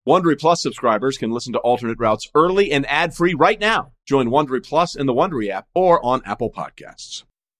Wondery Plus subscribers can listen to Alternate Routes early and ad-free right now. Join Wondery Plus in the Wondery app or on Apple Podcasts.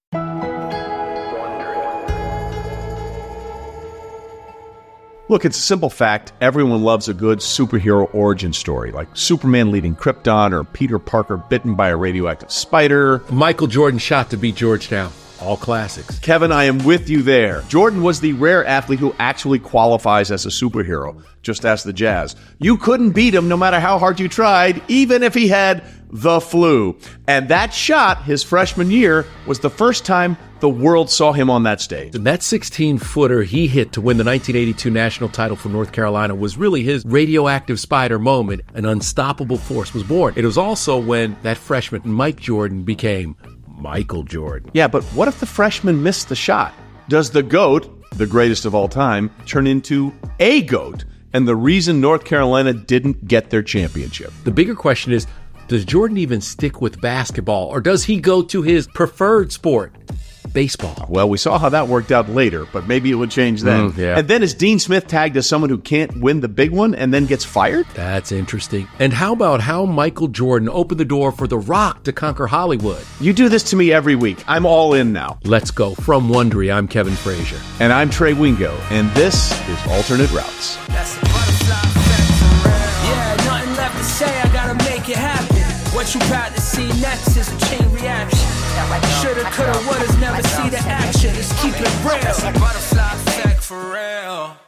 Look, it's a simple fact. Everyone loves a good superhero origin story, like Superman leaving Krypton or Peter Parker bitten by a radioactive spider. Michael Jordan shot to beat Georgetown. All classics. Kevin, I am with you there. Jordan was the rare athlete who actually qualifies as a superhero. Just ask the Jazz. You couldn't beat him no matter how hard you tried, even if he had the flu. And that shot, his freshman year, was the first time the world saw him on that stage. And that 16-footer he hit to win the 1982 national title for North Carolina was really his radioactive spider moment. An unstoppable force was born. It was also when that freshman, Mike Jordan, became Michael Jordan. Yeah, but what if the freshman missed the shot? Does the GOAT, the greatest of all time, turn into a GOAT and the reason North Carolina didn't get their championship? The bigger question is, does Jordan even stick with basketball, or does he go to his preferred sport, baseball? Well, we saw how that worked out later, but maybe it would change then. Yeah. And then is Dean Smith tagged as someone who can't win the big one and then gets fired? That's interesting. And how about how Michael Jordan opened the door for The Rock to conquer Hollywood? You do this to me every week. I'm all in now. Let's go. From Wondery, I'm Kevin Frazier. And I'm Trey Wingo, and this is Alternate Routes. That's the butterfly effect for real. Yeah, nothing left to say, I gotta make it happen. What you about to see next is a chain reaction. Shoulda, coulda, woulda's never see the action. Just keep it real. That's the butterfly effect for real.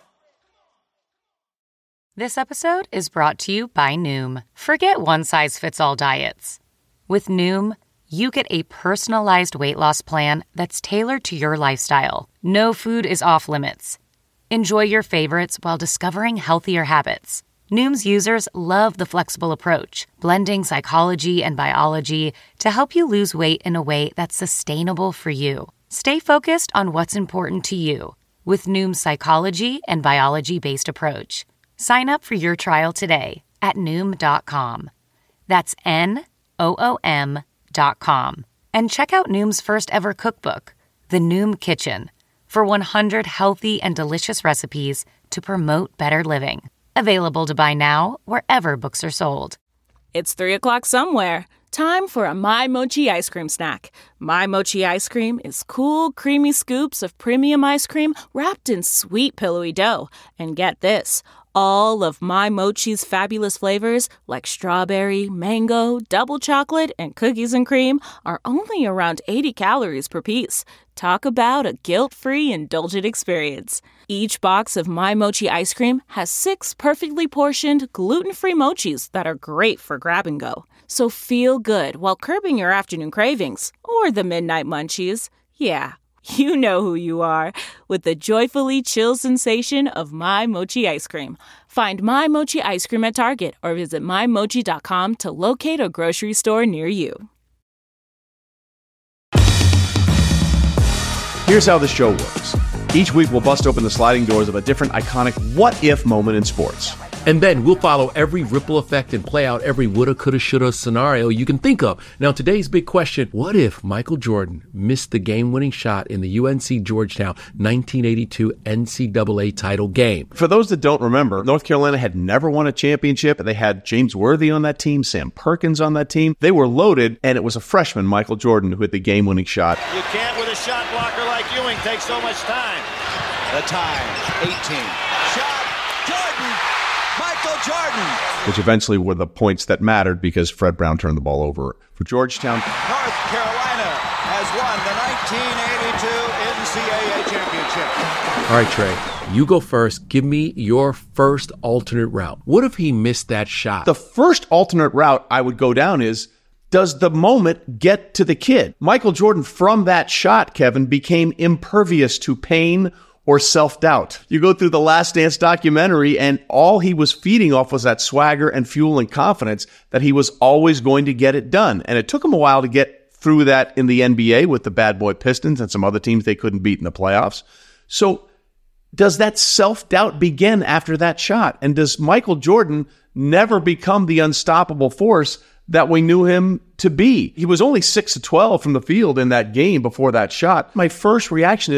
This episode is brought to you by Noom. Forget one-size-fits-all diets. With Noom, you get a personalized weight loss plan that's tailored to your lifestyle. No food is off limits. Enjoy your favorites while discovering healthier habits. Noom's users love the flexible approach, blending psychology and biology to help you lose weight in a way that's sustainable for you. Stay focused on what's important to you with Noom's psychology and biology-based approach. Sign up for your trial today at Noom.com. That's Noom.com. And check out Noom's first ever cookbook, The Noom Kitchen, for 100 healthy and delicious recipes to promote better living. Available to buy now wherever books are sold. It's 3 o'clock somewhere. Time for a My Mochi ice cream snack. My Mochi ice cream is cool, creamy scoops of premium ice cream wrapped in sweet, pillowy dough. And get this, all of My Mochi's fabulous flavors, like strawberry, mango, double chocolate, and cookies and cream, are only around 80 calories per piece. Talk about a guilt-free, indulgent experience. Each box of My Mochi ice cream has 6 perfectly portioned, gluten-free mochis that are great for grab and go. So feel good while curbing your afternoon cravings, or the midnight munchies. Yeah, you know who you are, with the joyfully chill sensation of My Mochi ice cream. Find My Mochi ice cream at Target or visit MyMochi.com to locate a grocery store near you. Here's how the show works. Each week we'll bust open the sliding doors of a different iconic what-if moment in sports. And then we'll follow every ripple effect and play out every woulda, coulda, shoulda scenario you can think of. Now, today's big question, what if Michael Jordan missed the game-winning shot in the UNC Georgetown 1982 NCAA title game? For those that don't remember, North Carolina had never won a championship. They had James Worthy on that team, Sam Perkins on that team. They were loaded, and it was a freshman, Michael Jordan, who hit the game-winning shot. You can't with a shot blocker like Ewing take so much time. The time, 18. Shot, Jordan! Michael Jordan! Which eventually were the points that mattered because Fred Brown turned the ball over for Georgetown. North Carolina has won the 1982 NCAA championship. All right, Trey, you go first. Give me your first alternate route. What if he missed that shot? The first alternate route I would go down is, does the moment get to the kid? Michael Jordan, from that shot, Kevin, became impervious to pain or self-doubt. You go through the Last Dance documentary, and all he was feeding off was that swagger and fuel and confidence that he was always going to get it done. And it took him a while to get through that in the NBA with the Bad Boy Pistons and some other teams they couldn't beat in the playoffs. So does that self-doubt begin after that shot? And does Michael Jordan never become the unstoppable force that we knew him to be? He was only 6 of 12 from the field in that game before that shot. My first reaction is,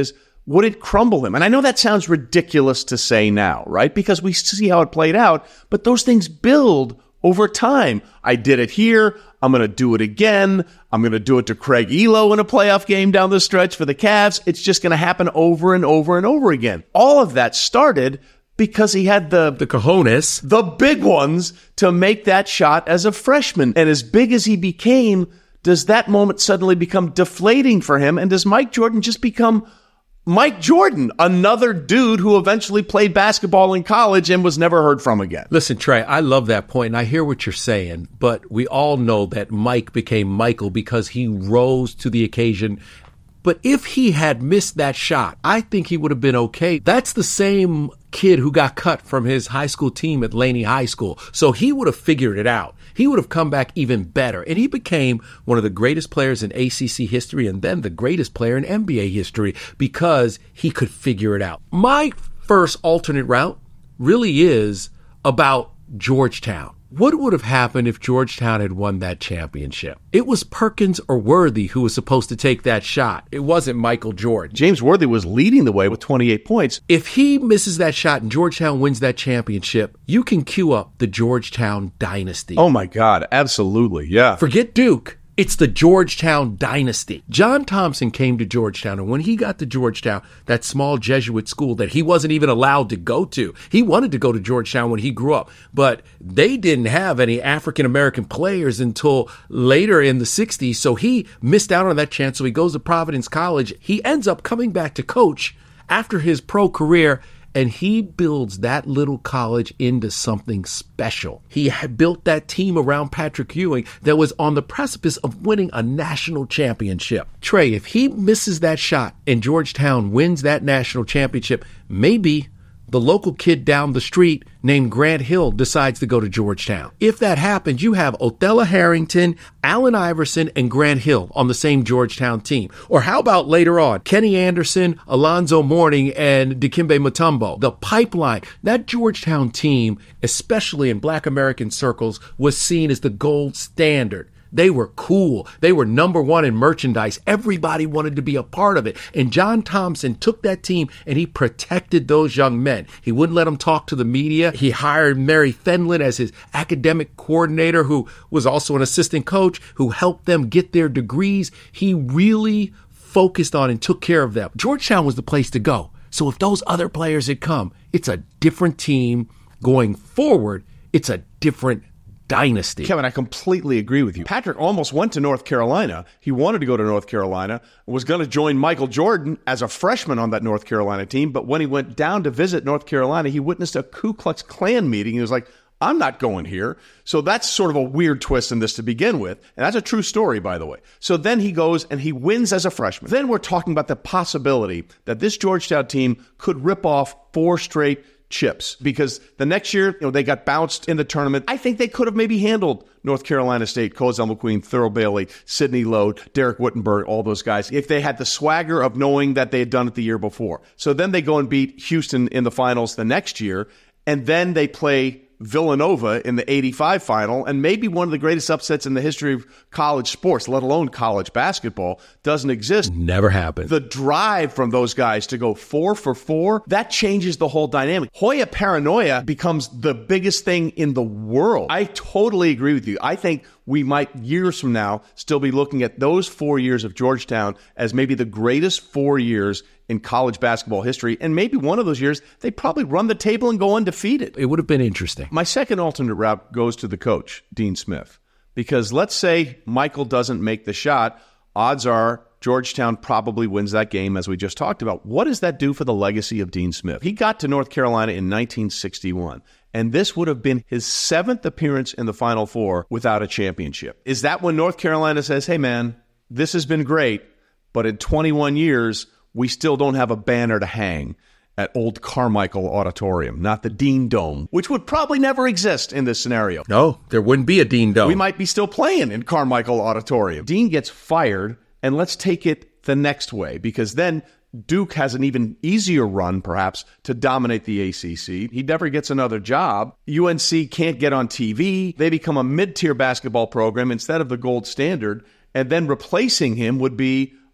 would it crumble him? And I know that sounds ridiculous to say now, right? Because we see how it played out, but those things build over time. I did it here. I'm going to do it again. I'm going to do it to Craig Elo in a playoff game down the stretch for the Cavs. It's just going to happen over and over and over again. All of that started because he had the cojones, the big ones, to make that shot as a freshman. And as big as he became, does that moment suddenly become deflating for him? And does Mike Jordan just become Mike Jordan, another dude who eventually played basketball in college and was never heard from again? Listen, Trey, I love that point, and I hear what you're saying, but we all know that Mike became Michael because he rose to the occasion. But if he had missed that shot, I think he would have been okay. That's the same kid who got cut from his high school team at Laney High School. So he would have figured it out. He would have come back even better. And he became one of the greatest players in ACC history and then the greatest player in NBA history because he could figure it out. My first alternate route really is about Georgetown. What would have happened if Georgetown had won that championship? It was Perkins or Worthy who was supposed to take that shot. It wasn't Michael Jordan. James Worthy was leading the way with 28 points. If he misses that shot and Georgetown wins that championship, you can cue up the Georgetown dynasty. Oh my God, absolutely, yeah. Forget Duke. It's the Georgetown dynasty. John Thompson came to Georgetown, and when he got to Georgetown, that small Jesuit school that he wasn't even allowed to go to, he wanted to go to Georgetown when he grew up, but they didn't have any African-American players until later in the 60s, so he missed out on that chance, so he goes to Providence College. He ends up coming back to coach after his pro career, and he builds that little college into something special. He had built that team around Patrick Ewing that was on the precipice of winning a national championship. Trey, if he misses that shot and Georgetown wins that national championship, maybe the local kid down the street named Grant Hill decides to go to Georgetown. If that happens, you have Othella Harrington, Allen Iverson, and Grant Hill on the same Georgetown team. Or how about later on, Kenny Anderson, Alonzo Mourning, and Dikembe Mutombo. The pipeline, that Georgetown team, especially in Black American circles, was seen as the gold standard. They were cool. They were number one in merchandise. Everybody wanted to be a part of it. And John Thompson took that team and he protected those young men. He wouldn't let them talk to the media. He hired Mary Fenlon as his academic coordinator, who was also an assistant coach, who helped them get their degrees. He really focused on and took care of them. Georgetown was the place to go. So if those other players had come, it's a different team going forward. It's a different dynasty. Kevin, I completely agree with you. Patrick almost went to North Carolina. He wanted to go to North Carolina, was going to join Michael Jordan as a freshman on that North Carolina team, but when he went down to visit North Carolina, he witnessed a Ku Klux Klan meeting. He was like, I'm not going here. So that's sort of a weird twist in this to begin with. And that's a true story, by the way. So then he goes and he wins as a freshman. Then we're talking about the possibility that this Georgetown team could rip off 4 straight chips, because the next year, they got bounced in the tournament. I think they could have maybe handled North Carolina State, Cozell McQueen, Thurl Bailey, Sidney Lode, Derek Wittenberg, all those guys, if they had the swagger of knowing that they had done it the year before. So then they go and beat Houston in the finals the next year, and then they play Villanova in the 85 final, and maybe one of the greatest upsets in the history of college sports, let alone college basketball, doesn't exist. Never happened. The drive from those guys to go 4 for 4, that changes the whole dynamic. Hoya paranoia becomes the biggest thing in the world. I totally agree with you. I think we might, years from now, still be looking at those 4 years of Georgetown as maybe the greatest 4 years in college basketball history, and maybe one of those years, they probably run the table and go undefeated. It would have been interesting. My second alternate route goes to the coach, Dean Smith, because let's say Michael doesn't make the shot. Odds are Georgetown probably wins that game, as we just talked about. What does that do for the legacy of Dean Smith? He got to North Carolina in 1961, and this would have been his 7th appearance in the Final Four without a championship. Is that when North Carolina says, hey man, this has been great, but in 21 years, we still don't have a banner to hang at Old Carmichael Auditorium, not the Dean Dome, which would probably never exist in this scenario. No, there wouldn't be a Dean Dome. We might be still playing in Carmichael Auditorium. Dean gets fired, and let's take it the next way, because then Duke has an even easier run, perhaps, to dominate the ACC. He never gets another job. UNC can't get on TV. They become a mid-tier basketball program instead of the gold standard, and then replacing him would be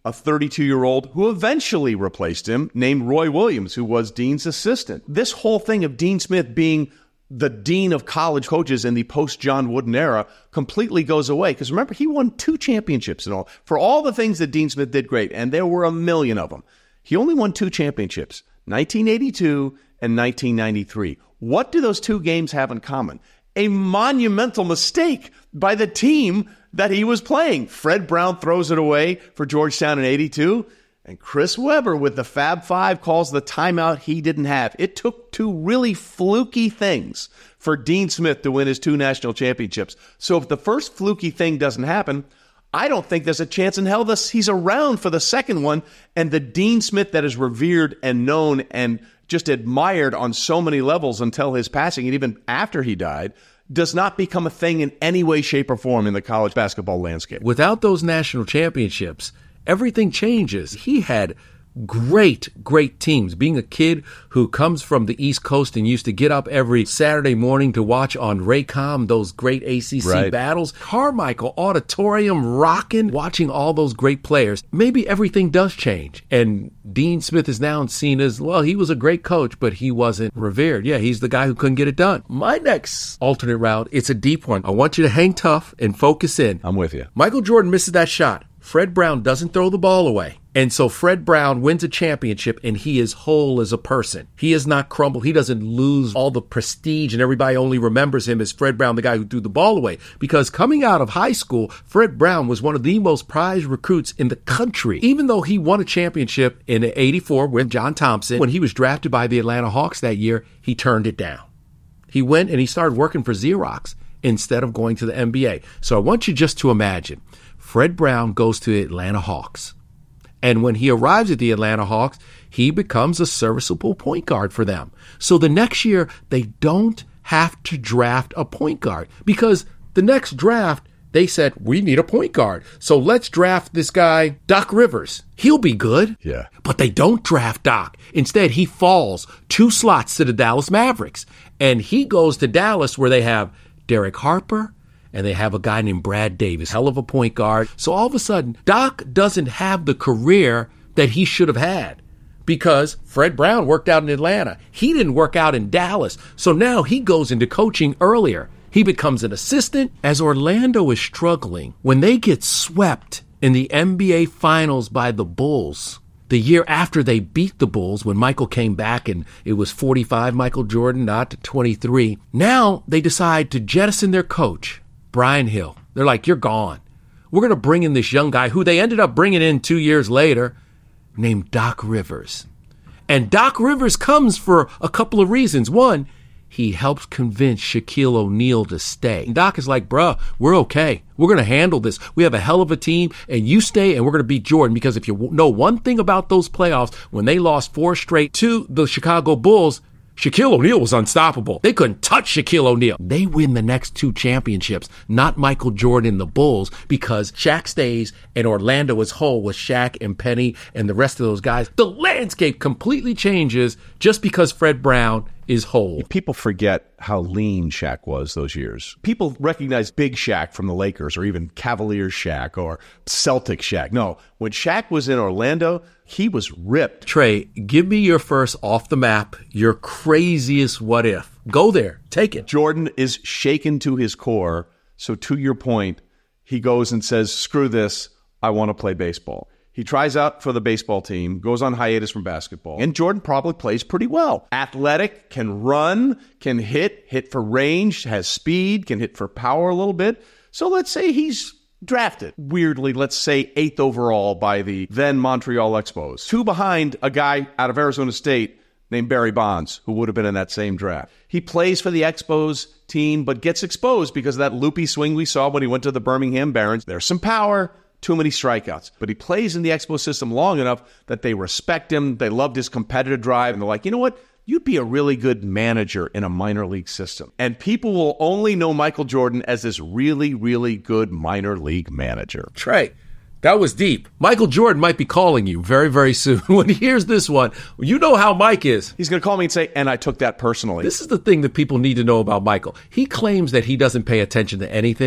a 32-year-old who eventually replaced him, named Roy Williams, who was Dean's assistant. This whole thing of Dean Smith being the dean of college coaches in the post-John Wooden era completely goes away. Because remember, he won 2 championships and all. For all the things that Dean Smith did great, and there were a million of them, he only won 2 championships, 1982 and 1993. What do those 2 games have in common? A monumental mistake by the team that he was playing. Fred Brown throws it away for Georgetown in 82. And Chris Webber with the Fab Five calls the timeout he didn't have. It took 2 really fluky things for Dean Smith to win his 2 national championships. So if the first fluky thing doesn't happen, I don't think there's a chance in hell he's around for the second one. And the Dean Smith that is revered and known and just admired on so many levels until his passing, and even after he died, does not become a thing in any way, shape, or form in the college basketball landscape. Without those national championships, everything changes. He had great teams. Being a kid who comes from the East Coast and used to get up every Saturday morning to watch on Raycom those great ACC battles, Carmichael Auditorium rocking, watching all those great players. Maybe everything does change. And Dean Smith is now seen as, well, he was a great coach, but he wasn't revered. Yeah, he's the guy who couldn't get it done. My next alternate route, it's a deep one. I want you to hang tough and focus in. I'm with you. Michael Jordan misses that shot. Fred Brown doesn't throw the ball away. And so Fred Brown wins a championship, and he is whole as a person. He is not crumbled. He doesn't lose all the prestige, and everybody only remembers him as Fred Brown, the guy who threw the ball away. Because coming out of high school, Fred Brown was one of the most prized recruits in the country. Even though he won a championship in '84 with John Thompson, when he was drafted by the Atlanta Hawks that year, he turned it down. He went and he started working for Xerox instead of going to the NBA. So I want you just to imagine, Fred Brown goes to the Atlanta Hawks. And when he arrives at the Atlanta Hawks, he becomes a serviceable point guard for them. So the next year, they don't have to draft a point guard because the next draft, they said, we need a point guard. So let's draft this guy, Doc Rivers. He'll be good. Yeah. But they don't draft Doc. Instead, he falls 2 slots to the Dallas Mavericks. And he goes to Dallas where they have Derek Harper, and they have a guy named Brad Davis, hell of a point guard. So all of a sudden, Doc doesn't have the career that he should have had because Fred Brown worked out in Atlanta. He didn't work out in Dallas. So now he goes into coaching earlier. He becomes an assistant. As Orlando is struggling, when they get swept in the NBA Finals by the Bulls, the year after they beat the Bulls, when Michael came back and it was 45 Michael Jordan, not 23, now they decide to jettison their coach, Brian Hill. They're like, you're gone. We're going to bring in this young guy who they ended up bringing in 2 years later named Doc Rivers. And Doc Rivers comes for a couple of reasons. One, he helps convince Shaquille O'Neal to stay. And Doc is like, bruh, we're okay. We're going to handle this. We have a hell of a team, and you stay, and we're going to beat Jordan. Because if you know one thing about those playoffs, when they lost 4 straight to the Chicago Bulls, Shaquille O'Neal was unstoppable. They couldn't touch Shaquille O'Neal. They win the next 2 championships, not Michael Jordan and the Bulls, because Shaq stays and Orlando is whole with Shaq and Penny and the rest of those guys. The landscape completely changes just because Fred Brown is whole. People forget how lean Shaq was those years. People recognize Big Shaq from the Lakers or even Cavaliers Shaq or Celtic Shaq. No, when Shaq was in Orlando, he was ripped. Trey, give me your first off the map, your craziest what if. Go there. Take it. Jordan is shaken to his core. So to your point, he goes and says, screw this. I want to play baseball. He tries out for the baseball team, goes on hiatus from basketball, and Jordan probably plays pretty well. Athletic, can run, can hit for range, has speed, can hit for power a little bit. So let's say he's drafted, weirdly, let's say 8th overall by the then Montreal Expos. 2 behind a guy out of Arizona State named Barry Bonds, who would have been in that same draft. He plays for the Expos team, but gets exposed because of that loopy swing we saw when he went to the Birmingham Barons. There's some power, too many strikeouts. But he plays in the Expo system long enough that they respect him. They loved his competitive drive. And they're like, you know what? You'd be a really good manager in a minor league system. And people will only know Michael Jordan as this really, really good minor league manager. Trey, that was deep. Michael Jordan might be calling you very, very soon. When he hears this one, you know how Mike is. He's going to call me and say, and I took that personally. This is the thing that people need to know about Michael. He claims that he doesn't pay attention to anything.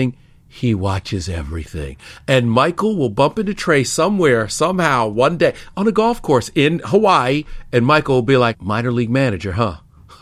he watches everything. And Michael will bump into Trey somewhere, somehow, one day on a golf course in Hawaii, and Michael will be like, minor league manager, huh?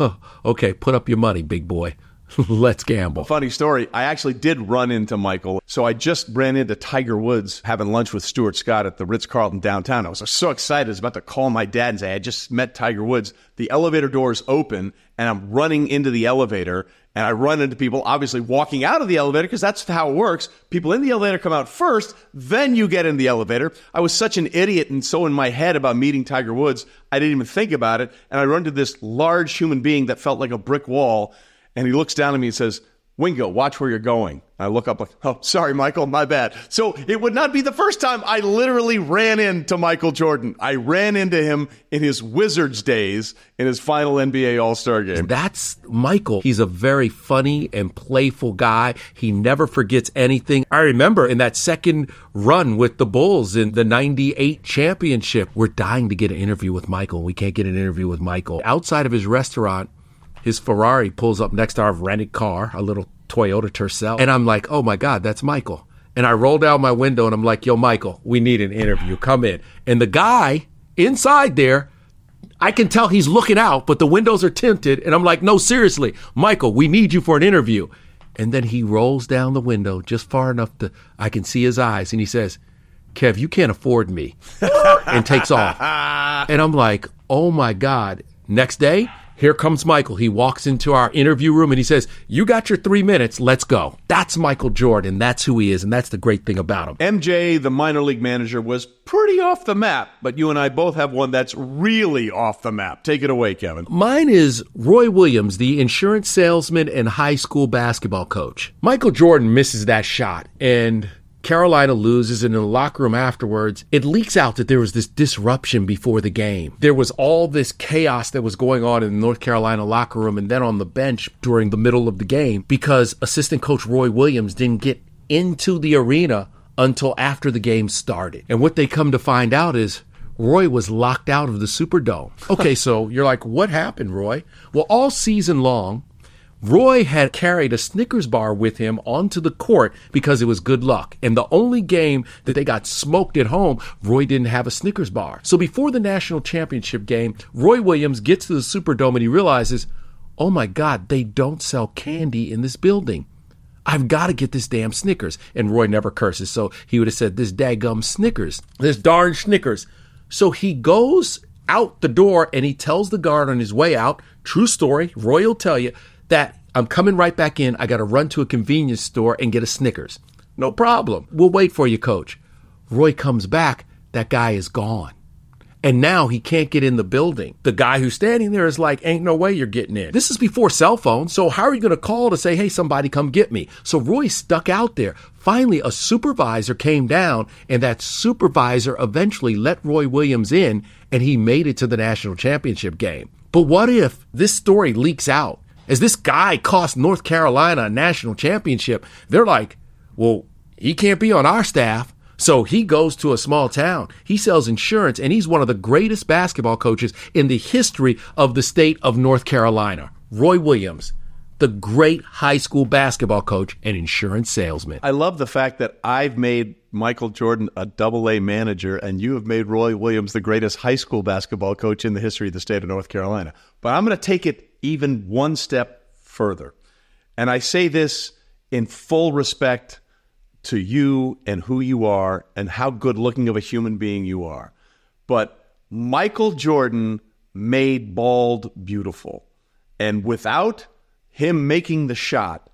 Okay, put up your money, big boy. Let's gamble. Funny story. I actually did run into Michael. So I just ran into Tiger Woods having lunch with Stuart Scott at the Ritz-Carlton downtown. I was so excited. I was about to call my dad and say, I just met Tiger Woods. The elevator doors open and I'm running into the elevator and I run into people obviously walking out of the elevator because that's how it works. People in the elevator come out first, then you get in the elevator. I was such an idiot and so in my head about meeting Tiger Woods, I didn't even think about it. And I run into this large human being that felt like a brick wall. And he looks down at me and says, Wingo, watch where you're going. I look up like, oh, sorry, Michael, my bad. So it would not be the first time I literally ran into Michael Jordan. I ran into him in his Wizards days in his final NBA All-Star game. That's Michael. He's a very funny and playful guy. He never forgets anything. I remember in that second run with the Bulls in the 98 championship, we're dying to get an interview with Michael. We can't get an interview with Michael. Outside of his restaurant, his Ferrari pulls up next to our rented car, a little Toyota Tercel. And I'm like, oh my God, that's Michael. And I roll down my window and I'm like, yo, Michael, we need an interview. Come in. And the guy inside there, I can tell he's looking out, but the windows are tinted. And I'm like, no, seriously, Michael, we need you for an interview. And then he rolls down the window just far enough I can see his eyes. And he says, Kev, you can't afford me. And takes off. And I'm like, oh my God. Next day, here comes Michael. He walks into our interview room and he says, you got your 3 minutes. Let's go. That's Michael Jordan. That's who he is. And that's the great thing about him. MJ, the minor league manager, was pretty off the map. But you and I both have one that's really off the map. Take it away, Kevin. Mine is Roy Williams, the insurance salesman and high school basketball coach. Michael Jordan misses that shot and Carolina loses, and in the locker room afterwards, it leaks out that there was this disruption before the game. There was all this chaos that was going on in the North Carolina locker room and then on the bench during the middle of the game because assistant coach Roy Williams didn't get into the arena until after the game started. And what they come to find out is Roy was locked out of the Superdome. Okay, so you're like, what happened, Roy? Well, all season long, Roy had carried a Snickers bar with him onto the court because it was good luck. And the only game that they got smoked at home, Roy didn't have a Snickers bar. So before the national championship game, Roy Williams gets to the Superdome and he realizes, oh my God, they don't sell candy in this building. I've got to get this damn Snickers. And Roy never curses, so he would have said, this daggum Snickers, this darn Snickers. So he goes out the door and he tells the guard on his way out, true story, Roy will tell you, that I'm coming right back in. I got to run to a convenience store and get a Snickers. No problem. We'll wait for you, coach. Roy comes back. That guy is gone. And now he can't get in the building. The guy who's standing there is like, ain't no way you're getting in. This is before cell phones. So how are you going to call to say, hey, somebody come get me? So Roy stuck out there. Finally, a supervisor came down and that supervisor eventually let Roy Williams in and he made it to the national championship game. But what if this story leaks out? As this guy cost North Carolina a national championship, they're like, well, he can't be on our staff. So he goes to a small town. He sells insurance, and he's one of the greatest basketball coaches in the history of the state of North Carolina. Roy Williams, the great high school basketball coach and insurance salesman. I love the fact that I've made Michael Jordan a double-A manager, and you have made Roy Williams the greatest high school basketball coach in the history of the state of North Carolina. But I'm going to take it even one step further. And I say this in full respect to you and who you are and how good-looking of a human being you are. But Michael Jordan made bald beautiful. And without him making the shot,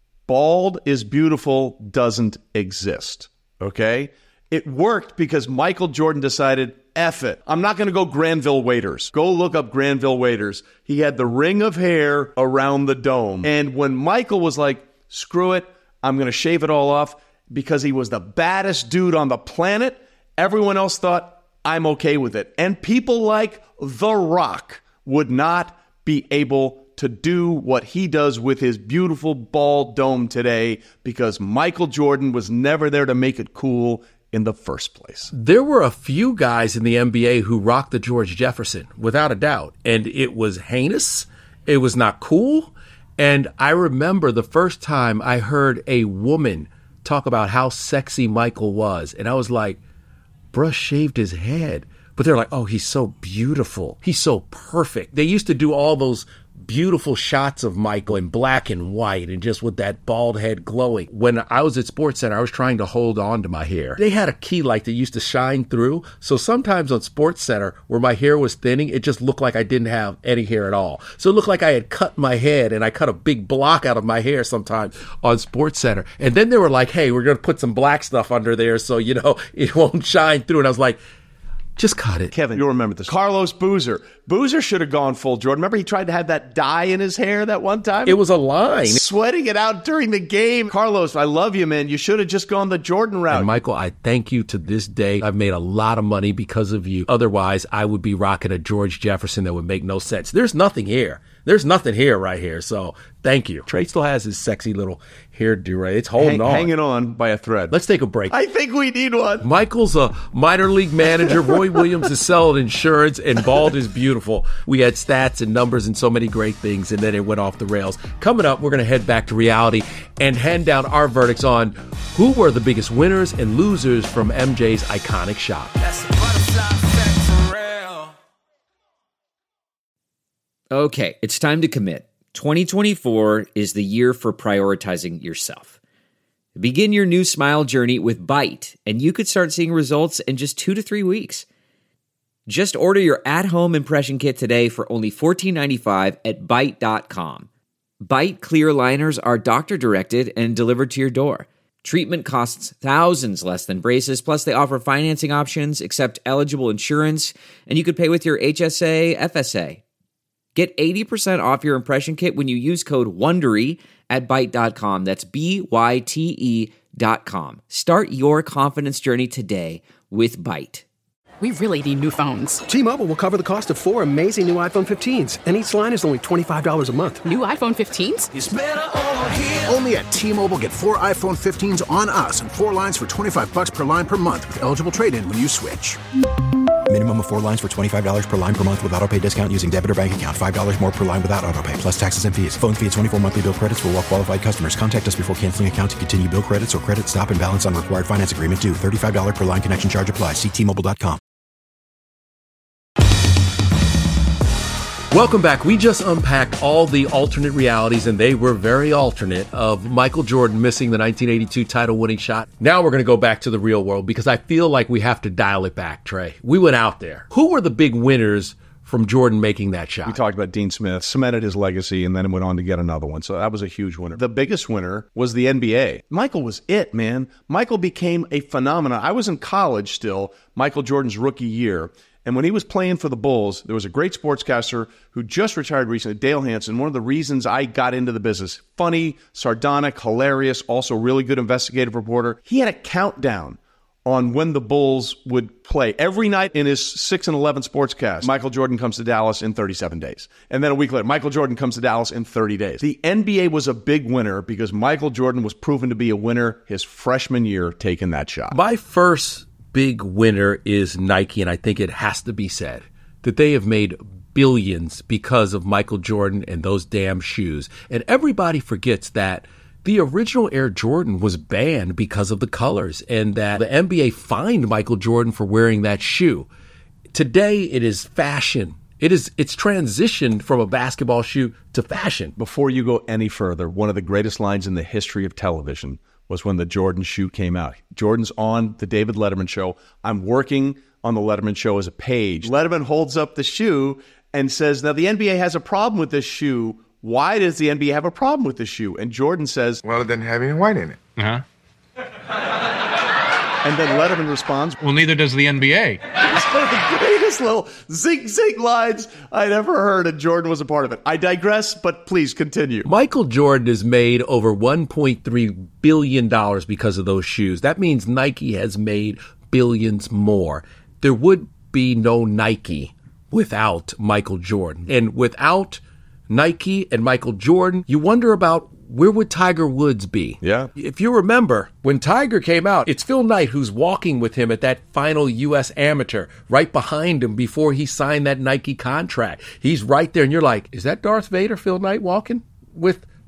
bald is beautiful doesn't exist. Okay? It worked because Michael Jordan decided, F it. I'm not going to go Granville Waiters. Go look up Granville Waiters. He had the ring of hair around the dome. And when Michael was like, screw it, I'm going to shave it all off because he was the baddest dude on the planet, everyone else thought, I'm okay with it. And people like The Rock would not be able to do what he does with his beautiful bald dome today because Michael Jordan was never there to make it cool in the first place. There were a few guys in the NBA who rocked the George Jefferson, without a doubt. And it was heinous. It was not cool. And I remember the first time I heard a woman talk about how sexy Michael was. And I was like, bruh shaved his head. But they're like, oh, he's so beautiful. He's so perfect. They used to do all those beautiful shots of Michael in black and white and just with that bald head glowing. When I was at SportsCenter, I was trying to hold on to my hair. They had a key light that used to shine through. So sometimes on SportsCenter, where my hair was thinning, it just looked like I didn't have any hair at all. So it looked like I had cut my head, and I cut a big block out of my hair sometimes on SportsCenter. And then they were like, hey, we're going to put some black stuff under there so, it won't shine through. And I was like, just cut it. Kevin, you'll remember this. Carlos Boozer. Boozer should have gone full Jordan. Remember he tried to have that dye in his hair that one time? It was a line. Sweating it out during the game. Carlos, I love you, man. You should have just gone the Jordan route. And Michael, I thank you to this day. I've made a lot of money because of you. Otherwise, I would be rocking a George Jefferson that would make no sense. There's nothing here. There's nothing here right here. So thank you. Trey still has his sexy little hairdo, right? It's holding on. Hanging on by a thread. Let's take a break. I think we need one. Michael's a minor league manager. Roy Williams is selling insurance, and bald is beautiful. We had stats and numbers and so many great things, and then it went off the rails. Coming up, we're going to head back to reality and hand down our verdicts on who were the biggest winners and losers from MJ's iconic shot. That's the butterfly effect for real. Okay, it's time to commit. 2024 is the year for prioritizing yourself. Begin your new smile journey with Byte, and you could start seeing results in just 2 to 3 weeks. Just order your at-home impression kit today for only $14.95 at Byte.com. Byte clear liners are doctor-directed and delivered to your door. Treatment costs thousands less than braces, plus they offer financing options, accept eligible insurance, and you could pay with your HSA, FSA. Get 80% off your impression kit when you use code WONDERY at Byte.com. That's BYTE.com. Start your confidence journey today with Byte. We really need new phones. T-Mobile will cover the cost of 4 amazing new iPhone 15s, and each line is only $25 a month. New iPhone 15s? It's better over here. Only at T-Mobile, get 4 iPhone 15s on us and 4 lines for $25 per line per month with eligible trade-in when you switch. Minimum of 4 lines for $25 per line per month with autopay discount using debit or bank account. $5 more per line without autopay, plus taxes and fees. Phone fee at 24 monthly bill credits for well-qualified customers. Contact us before canceling account to continue bill credits or credit stop and balance on required finance agreement due. $35 per line connection charge applies. See T-Mobile.com. Welcome back. We just unpacked all the alternate realities, and they were very alternate, of Michael Jordan missing the 1982 title-winning shot. Now we're going to go back to the real world because I feel like we have to dial it back, Trey. We went out there. Who were the big winners from Jordan making that shot? We talked about Dean Smith, cemented his legacy, and then went on to get another one. So that was a huge winner. The biggest winner was the NBA. Michael was it, man. Michael became a phenomenon. I was in college still, Michael Jordan's rookie year. And when he was playing for the Bulls, there was a great sportscaster who just retired recently, Dale Hansen. One of the reasons I got into the business, funny, sardonic, hilarious, also really good investigative reporter. He had a countdown on when the Bulls would play. Every night in his 6 and 11 sportscast, Michael Jordan comes to Dallas in 37 days. And then a week later, Michael Jordan comes to Dallas in 30 days. The NBA was a big winner because Michael Jordan was proven to be a winner his freshman year taking that shot. My first big winner is Nike, and I think it has to be said that they have made billions because of Michael Jordan and those damn shoes. And everybody forgets that the original Air Jordan was banned because of the colors, and that the NBA fined Michael Jordan for wearing that shoe. Today, it is fashion. It's transitioned from a basketball shoe to fashion. Before you go any further, one of the greatest lines in the history of television was when the Jordan shoe came out. Jordan's on the David Letterman show. I'm working on the Letterman show as a page. Letterman holds up the shoe and says, now the NBA has a problem with this shoe. Why does the NBA have a problem with this shoe? And Jordan says, well, it doesn't have any white in it. Uh-huh. And then Letterman responds, well, neither does the NBA. It's one of the greatest little zig lines I'd ever heard, and Jordan was a part of it. I digress, but please continue. Michael Jordan has made over $1.3 billion because of those shoes. That means Nike has made billions more. There would be no Nike without Michael Jordan. And without Nike and Michael Jordan, you wonder about where would Tiger Woods be? Yeah. If you remember, when Tiger came out, it's Phil Knight who's walking with him at that final U.S. Amateur, right behind him before he signed that Nike contract. He's right there, and you're like, is that Darth Vader, Phil Knight, walking with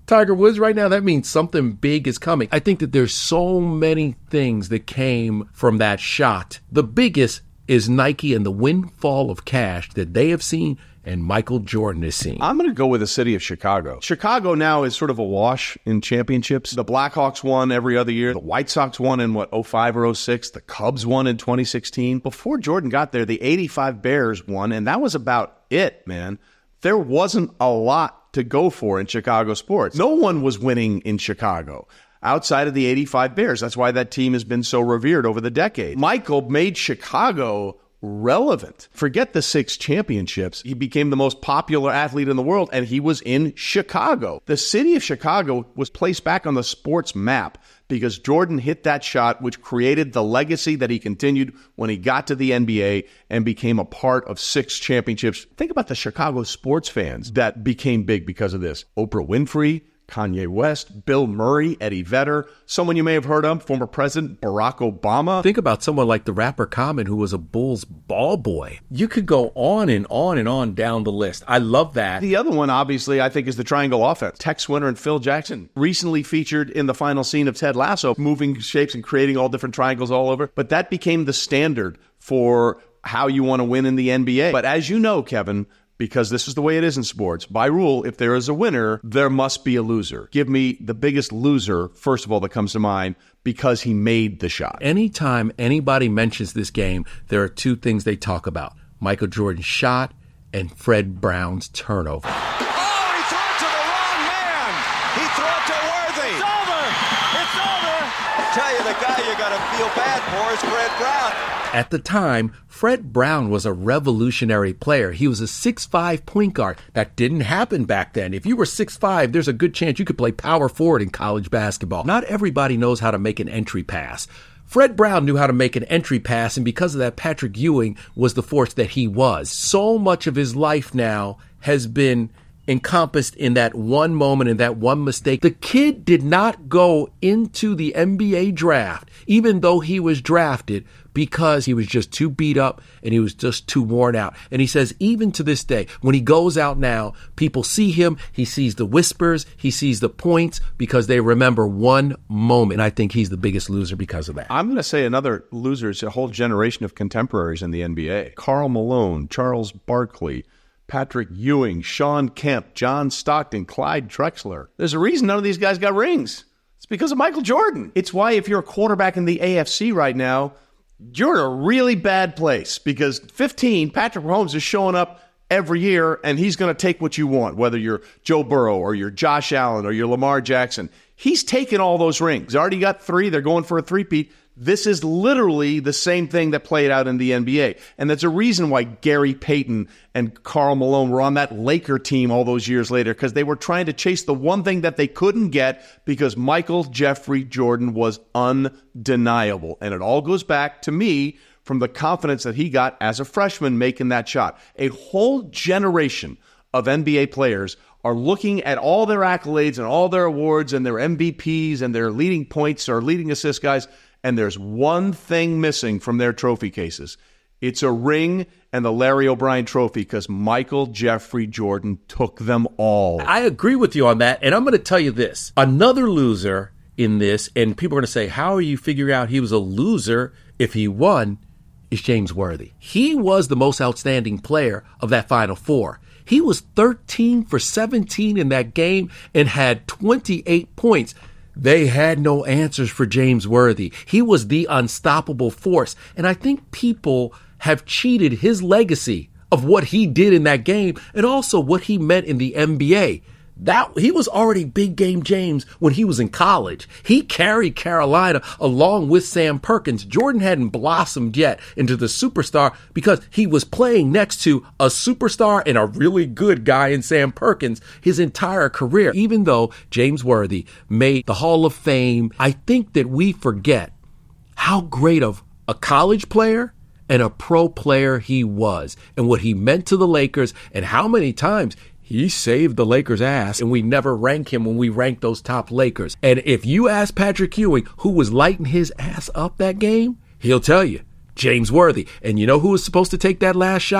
Tiger Woods right now, that means something big is coming. I think that there's so many things that came from that shot. The biggest is Nike and the windfall of cash that they have seen and Michael Jordan is seeing. I'm going to go with the city of Chicago. Chicago now is sort of awash in championships. The Blackhawks won every other year. The White Sox won in, 05 or 06? The Cubs won in 2016. Before Jordan got there, the 85 Bears won, and that was about it, man. There wasn't a lot to go for in Chicago sports. No one was winning in Chicago outside of the 85 Bears. That's why that team has been so revered over the decades. Michael made Chicago relevant. Forget the 6 championships. He became the most popular athlete in the world, and he was in Chicago. The city of Chicago was placed back on the sports map because Jordan hit that shot, which created the legacy that he continued when he got to the NBA and became a part of 6 championships. Think about the Chicago sports fans that became big because of this. Oprah Winfrey, Kanye West, Bill Murray, Eddie Vedder, someone you may have heard of, former President Barack Obama. Think about someone like the rapper Common, who was a Bulls ball boy. You could go on and on and on down the list. I love that. The other one, obviously, I think is the triangle offense. Tex Winter and Phil Jackson, recently featured in the final scene of Ted Lasso, moving shapes and creating all different triangles all over. But that became the standard for how you want to win in the NBA. But as you know, Kevin, because this is the way it is in sports, by rule, if there is a winner, there must be a loser. Give me the biggest loser, first of all, that comes to mind, because he made the shot. Anytime anybody mentions this game, there are 2 things they talk about: Michael Jordan's shot and Fred Brown's turnover. Oh, he threw it to the wrong man. He threw it to Worthy. It's over. It's over. I tell you, the guy you got to feel bad for is Fred Brown. At the time, Fred Brown was a revolutionary player. He was a 6'5" point guard. That didn't happen back then. If you were 6'5", there's a good chance you could play power forward in college basketball. Not everybody knows how to make an entry pass. Fred Brown knew how to make an entry pass, and because of that, Patrick Ewing was the force that he was. So much of his life now has been encompassed in that one moment and that one mistake. The kid did not go into the NBA draft, even though he was drafted, because he was just too beat up and he was just too worn out. And he says even to this day, when he goes out now, people see him, he sees the whispers, he sees the points, because they remember one moment. And I think he's the biggest loser because of that. I'm going to say another loser is a whole generation of contemporaries in the NBA. Karl Malone, Charles Barkley, Patrick Ewing, Sean Kemp, John Stockton, Clyde Drexler. There's a reason none of these guys got rings. It's because of Michael Jordan. It's why if you're a quarterback in the AFC right now, you're in a really bad place, because 15, Patrick Mahomes is showing up every year, and he's going to take what you want, whether you're Joe Burrow or you're Josh Allen or you're Lamar Jackson. He's taken all those rings. He's already got 3. They're going for a 3-peat. This is literally the same thing that played out in the NBA. And that's a reason why Gary Payton and Karl Malone were on that Laker team all those years later, because they were trying to chase the one thing that they couldn't get, because Michael Jeffrey Jordan was undeniable. And it all goes back, to me, from the confidence that he got as a freshman making that shot. A whole generation of NBA players are looking at all their accolades and all their awards and their MVPs and their leading points or leading assist guys, and there's one thing missing from their trophy cases. It's a ring and the Larry O'Brien trophy, because Michael Jeffrey Jordan took them all. I agree with you on that, and I'm going to tell you this. Another loser in this, and people are going to say, how are you figuring out he was a loser if he won, is James Worthy. He was the most outstanding player of that Final Four. He was 13 for 17 in that game and had 28 points. They had no answers for James Worthy. He was the unstoppable force. And I think people have cheated his legacy of what he did in that game and also what he meant in the NBA. That he was already big game James when he was in college. He carried Carolina along with Sam Perkins. Jordan hadn't blossomed yet into the superstar because he was playing next to a superstar and a really good guy in Sam Perkins his entire career. Even though James Worthy made the Hall of Fame, I think that we forget how great of a college player and a pro player he was, and what he meant to the Lakers, and how many times he saved the Lakers' ass, and we never rank him when we rank those top Lakers. And if you ask Patrick Ewing who was lighting his ass up that game, he'll tell you, James Worthy. And you know who was supposed to take that last shot?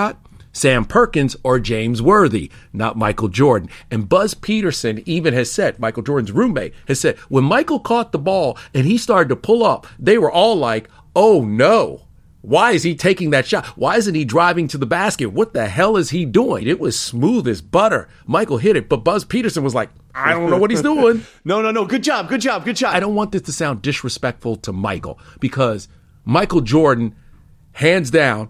Sam Perkins or James Worthy, not Michael Jordan. And Buzz Peterson even has said, Michael Jordan's roommate, has said, when Michael caught the ball and he started to pull up, they were all like, oh no. Why is he taking that shot? Why isn't he driving to the basket? What the hell is he doing? It was smooth as butter. Michael hit it, but Buzz Peterson was like, I don't know what he's doing. No. Good job. I don't want this to sound disrespectful to Michael, because Michael Jordan, hands down,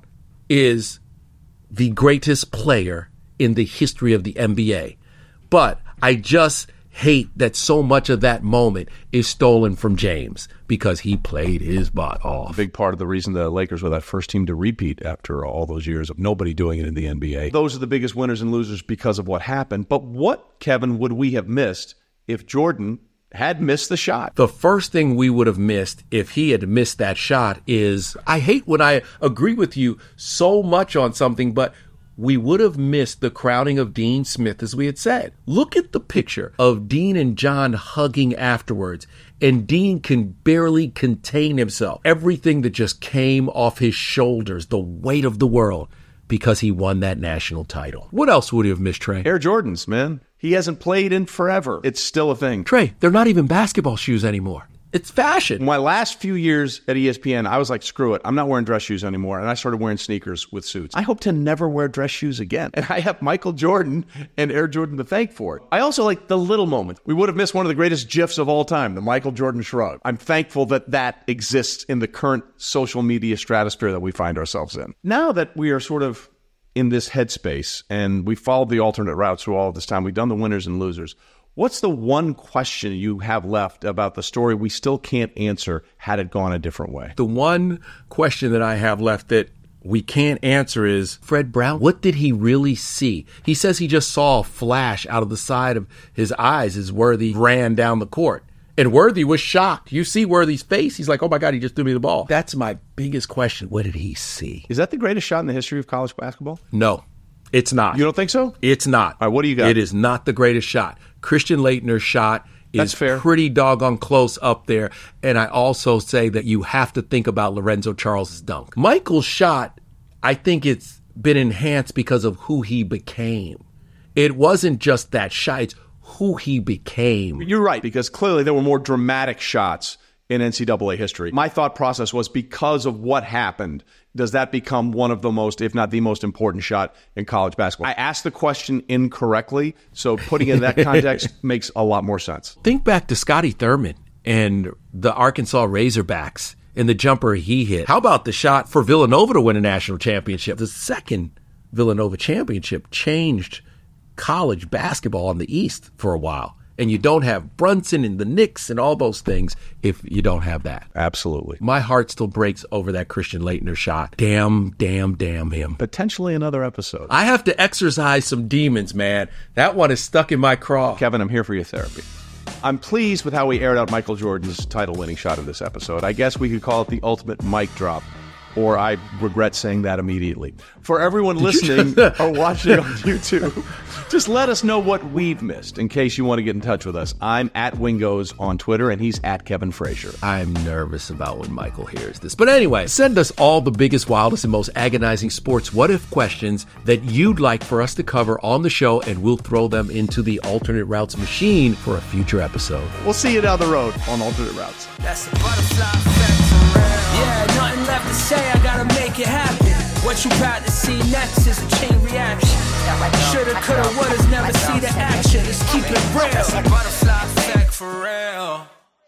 is the greatest player in the history of the NBA. But I just hate that so much of that moment is stolen from James, because he played his butt off. A big part of the reason the Lakers were that first team to repeat after all those years of nobody doing it in the NBA. Those are the biggest winners and losers because of what happened. But what, Kevin, would we have missed if Jordan had missed the shot? The first thing we would have missed if he had missed that shot is, I hate when I agree with you so much on something, but we would have missed the crowning of Dean Smith, as we had said. Look at the picture of Dean and John hugging afterwards, and Dean can barely contain himself. Everything that just came off his shoulders, the weight of the world, because he won that national title. What else would he have missed, Trey? Air Jordans, man. He hasn't played in forever. It's still a thing. Trey, they're not even basketball shoes anymore. It's fashion. My last few years at ESPN, I was like, screw it. I'm not wearing dress shoes anymore. And I started wearing sneakers with suits. I hope to never wear dress shoes again. And I have Michael Jordan and Air Jordan to thank for it. I also like the little moments. We would have missed one of the greatest GIFs of all time, the Michael Jordan shrug. I'm thankful that exists in the current social media stratosphere that we find ourselves in. Now that we are sort of in this headspace and we followed the alternate routes through all of this time, we've done the winners and losers. What's the one question you have left about the story we still can't answer had it gone a different way? The one question that I have left that we can't answer is, Fred Brown, what did he really see? He says he just saw a flash out of the side of his eyes as Worthy ran down the court. And Worthy was shocked. You see Worthy's face. He's like, oh my God, he just threw me the ball. That's my biggest question. What did he see? Is that the greatest shot in the history of college basketball? No, it's not. You don't think so? It's not. All right, what do you got? It is not the greatest shot. Christian Laettner's shot is pretty doggone close up there. And I also say that you have to think about Lorenzo Charles' dunk. Michael's shot, I think it's been enhanced because of who he became. It wasn't just that shot, it's who he became. You're right, because clearly there were more dramatic shots in NCAA history. My thought process was, because of what happened, does that become one of the most, if not the most important shot in college basketball? I asked the question incorrectly, so putting it in that context makes a lot more sense. Think back to Scotty Thurman and the Arkansas Razorbacks and the jumper he hit. How about the shot for Villanova to win a national championship? The second Villanova championship changed college basketball in the East for a while. And you don't have Brunson and the Knicks and all those things if you don't have that. Absolutely. My heart still breaks over that Christian Laettner shot. Damn him. Potentially another episode. I have to exorcise some demons, man. That one is stuck in my craw. Kevin, I'm here for your therapy. I'm pleased with how we aired out Michael Jordan's title-winning shot in this episode. I guess we could call it the ultimate mic drop, or I regret saying that immediately. For everyone listening or watching on YouTube, just let us know what we've missed in case you want to get in touch with us. I'm at Wingos on Twitter, and he's at Kevin Frazier. I'm nervous about when Michael hears this. But anyway, send us all the biggest, wildest, and most agonizing sports what-if questions that you'd like for us to cover on the show, and we'll throw them into the alternate routes machine for a future episode. We'll see you down the road on alternate routes. That's the butterfly effect for real. Yeah, nothing left to say, I gotta make it happen. What you about to see next is a chain reaction. Shoulda, coulda, woulda, never see the action. Just keep it real. That's the butterfly effect for real.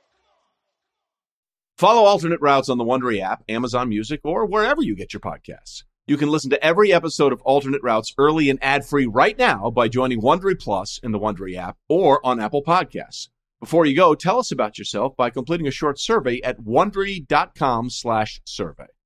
Follow Alternate Routes on the Wondery app, Amazon Music, or wherever you get your podcasts. You can listen to every episode of Alternate Routes early and ad-free right now by joining Wondery Plus in the Wondery app or on Apple Podcasts. Before you go, tell us about yourself by completing a short survey at Wondery.com/survey.